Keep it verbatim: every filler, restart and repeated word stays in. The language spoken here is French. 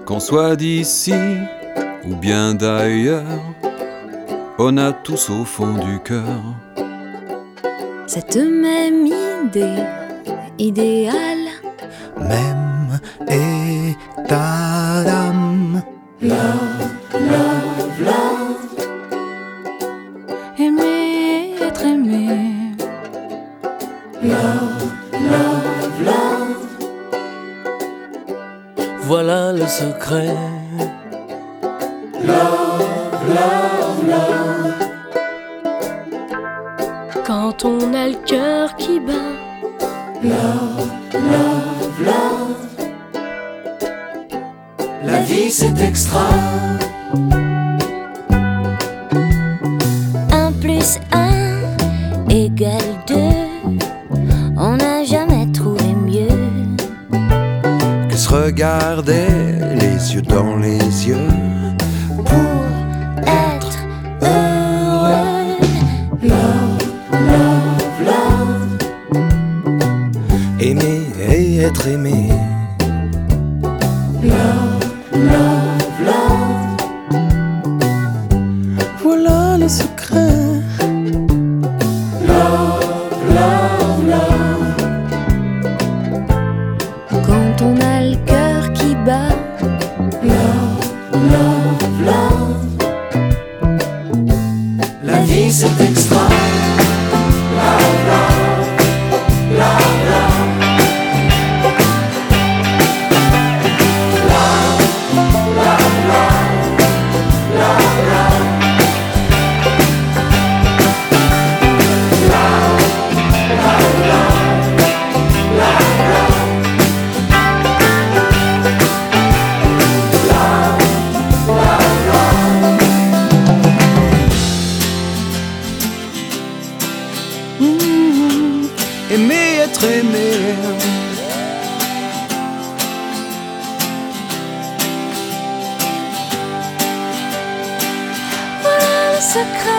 Qu'on soit d'ici ou bien d'ailleurs, on a tous au fond du cœur cette même idée idéale, même état d'âme. Love, love, love. aimer, être aimé. Love, love, love. Voilà le secret. Love, love, love. Quand on a le cœur qui bat. Love, love, love. La vie c'est extra. Un plus un égale deux. On n'a jamais trouvé mieux Que se regarder les yeux dans les yeux pour être heureux. Love, love, love. aimer et être aimé. Love, love, love. Voilà le secret. Love, love, love. Quand on a le cœur qui bat. Love, love, love. La vie c'est extra. Love, love, love, love. Love, love, love, love, love. Love, love, love, love, love. Mmh. Aimer, être aimé. Voilà le secret.